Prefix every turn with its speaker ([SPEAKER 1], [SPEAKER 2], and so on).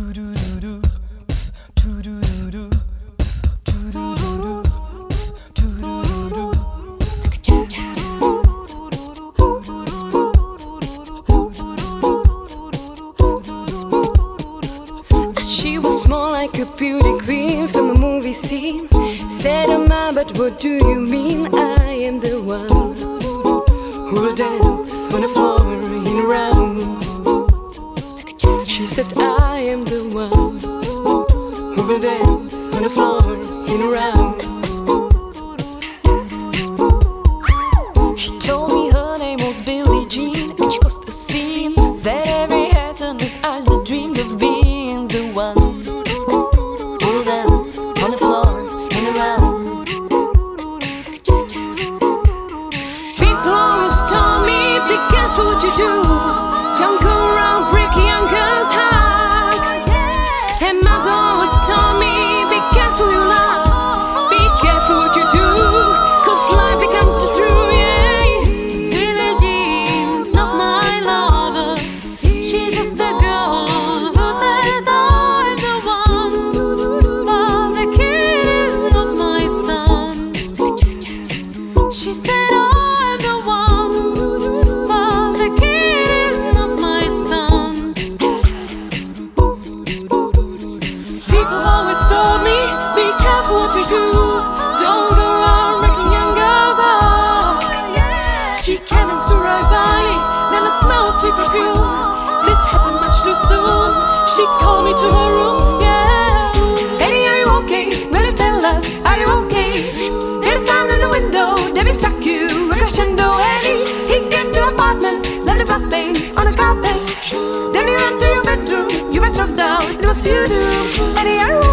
[SPEAKER 1] She was more like a beauty queen from a movie scene. Said I'm mine, but what do you mean? I am the one who will dance on the floor in a round. She said I am the one who will dance on the floor in a round. She told me her name was Billie Jean, and she caused a scene that every head turned with eyes that dreamed of being the one who will dance on the floor in a round. People always told me, be careful what you do, don't go around breaking young girls' hearts. And mother always told me, be careful you love, be careful what you do, cause life becomes the truth, yeah. Billie Jean's not my lover, she's just a girl who says I'm the one, but the kid is not my son. She said I'm the one, but the kid is not my son. People always told me, be careful what you do, don't go around breaking young girls' hearts. She came and stood right by, never smelled sweet perfume. This happened much too soon. She called me to her room, yeah. Eddie, are you okay? Will you tell us, are you okay? There's sound in the window, Debbie struck you a crescendo. Eddie, he came to apartment, left the blood stains on the carpet. Then you ran to your bedroom, you were struck down, it was you do. Eddie, are you